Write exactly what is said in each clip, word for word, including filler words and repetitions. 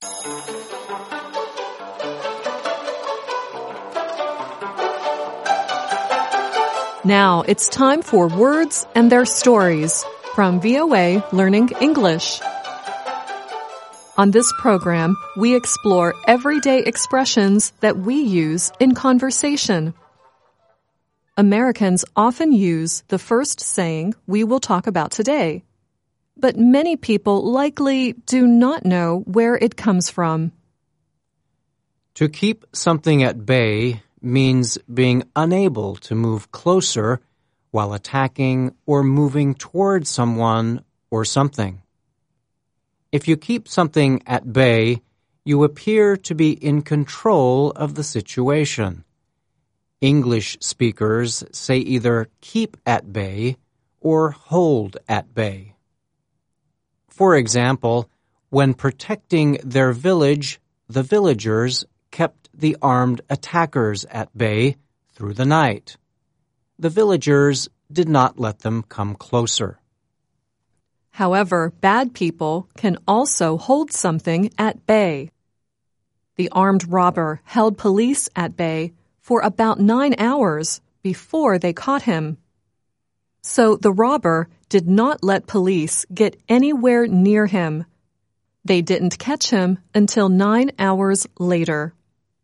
Now it's time for Words and Their Stories from V O A Learning English. On this program, we explore everyday expressions that we use in conversation. Americans often use the first saying we will talk about today, but many people likely do not know where it comes from. To keep something at bay means being unable to move closer while attacking or moving toward someone or something. If you keep something at bay, you appear to be in control of the situation. English speakers say either keep at bay or hold at bay. For example, when protecting their village, the villagers kept the armed attackers at bay through the night. The villagers did not let them come closer. However, bad people can also hold something at bay. The armed robber held police at bay for about nine hours before they caught him. So the robber did not let police get anywhere near him. They didn't catch him until nine hours later.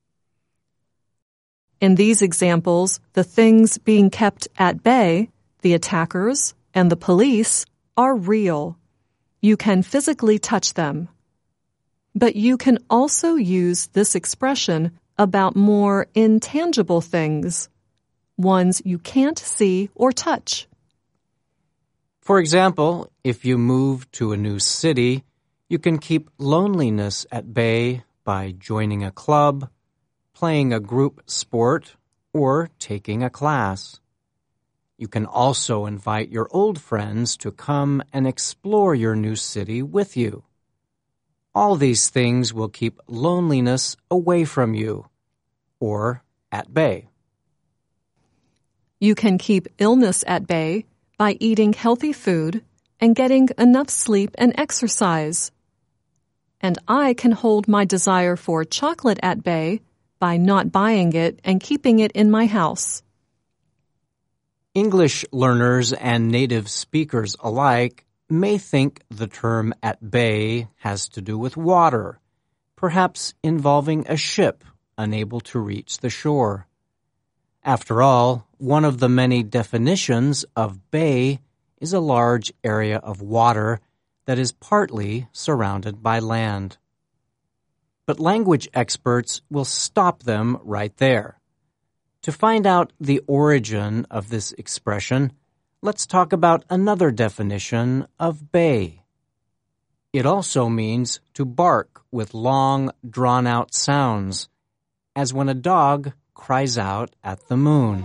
In these examples, the things being kept at bay, the attackers and the police, are real. You can physically touch them. But you can also use this expression about more intangible things, ones you can't see or touch. For example, if you move to a new city, you can keep loneliness at bay by joining a club, playing a group sport, or taking a class. You can also invite your old friends to come and explore your new city with you. All these things will keep loneliness away from you, or at bay. You can keep illness at bay by eating healthy food and getting enough sleep and exercise. And I can hold my desire for chocolate at bay by not buying it and keeping it in my house. English learners and native speakers alike may think the term at bay has to do with water, perhaps involving a ship unable to reach the shore. After all, one of the many definitions of bay is a large area of water that is partly surrounded by land. But language experts will stop them right there. To find out the origin of this expression, let's talk about another definition of bay. It also means to bark with long, drawn-out sounds, as when a dog cries out at the moon.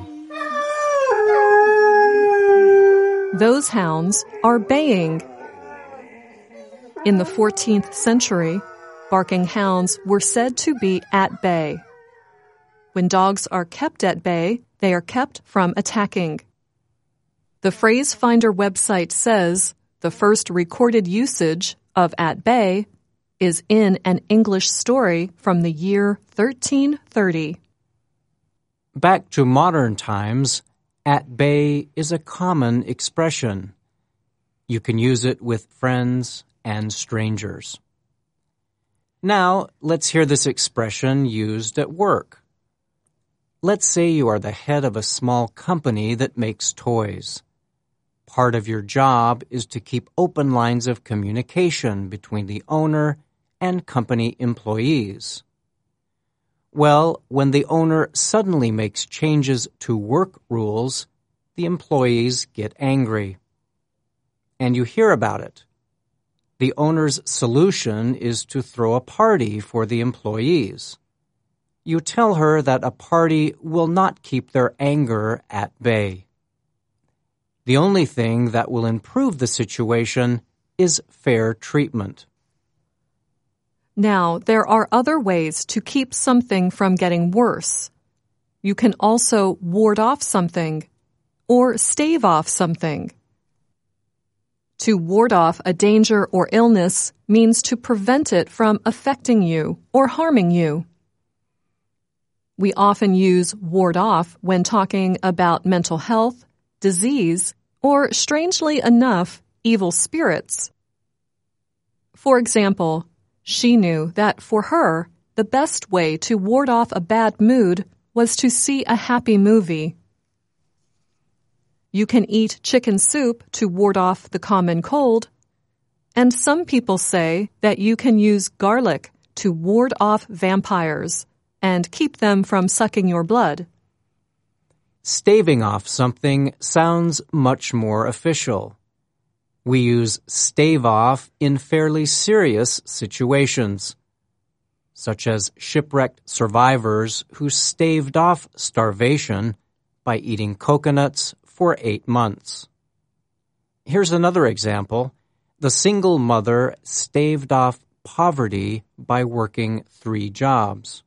Those hounds are baying. In the fourteenth century, barking hounds were said to be at bay. When dogs are kept at bay, they are kept from attacking. The Phrase Finder website says the first recorded usage of at bay is in an English story from the year thirteen thirty. Back to modern times, at bay is a common expression. You can use it with friends and strangers. Now, let's hear this expression used at work. Let's say you are the head of a small company that makes toys. Part of your job is to keep open lines of communication between the owner and company employees. Well, when the owner suddenly makes changes to work rules, the employees get angry. And you hear about it. The owner's solution is to throw a party for the employees. You tell her that a party will not keep their anger at bay. The only thing that will improve the situation is fair treatment. Now, there are other ways to keep something from getting worse. You can also ward off something or stave off something. To ward off a danger or illness means to prevent it from affecting you or harming you. We often use ward off when talking about mental health, disease, or, strangely enough, evil spirits. For example, she knew that for her, the best way to ward off a bad mood was to see a happy movie. You can eat chicken soup to ward off the common cold, and some people say that you can use garlic to ward off vampires and keep them from sucking your blood. Staving off something sounds much more official. We use stave off in fairly serious situations, such as shipwrecked survivors who staved off starvation by eating coconuts for eight months. Here's another example. The single mother staved off poverty by working three jobs.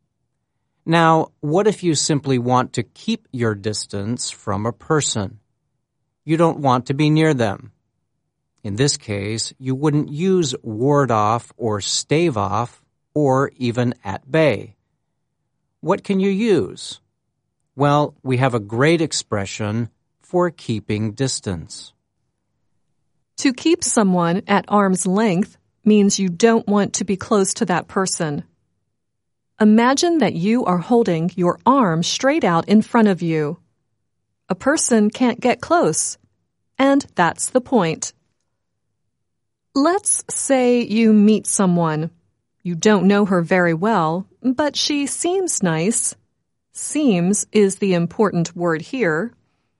Now, what if you simply want to keep your distance from a person? You don't want to be near them. In this case, you wouldn't use ward off or stave off or even at bay. What can you use? Well, we have a great expression for keeping distance. To keep someone at arm's length means you don't want to be close to that person. Imagine that you are holding your arm straight out in front of you. A person can't get close, and that's the point. Let's say you meet someone. You don't know her very well, but she seems nice. Seems is the important word here.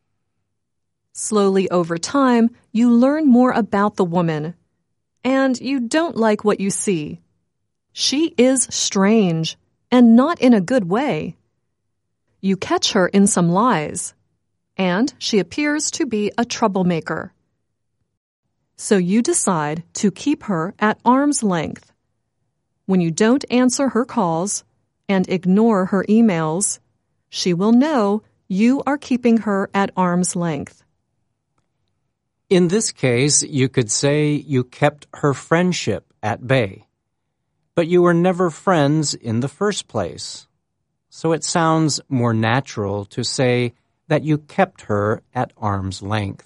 Slowly over time, you learn more about the woman, and you don't like what you see. She is strange, and not in a good way. You catch her in some lies, and she appears to be a troublemaker. So you decide to keep her at arm's length. When you don't answer her calls and ignore her emails, she will know you are keeping her at arm's length. In this case, you could say you kept her friendship at bay, but you were never friends in the first place. So it sounds more natural to say that you kept her at arm's length.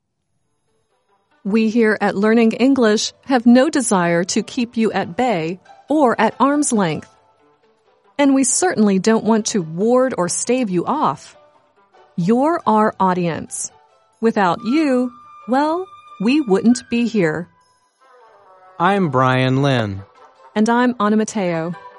We here at Learning English have no desire to keep you at bay or at arm's length. And we certainly don't want to ward or stave you off. You're our audience. Without you, well, we wouldn't be here. I'm Brian Lynn. And I'm Anna Mateo.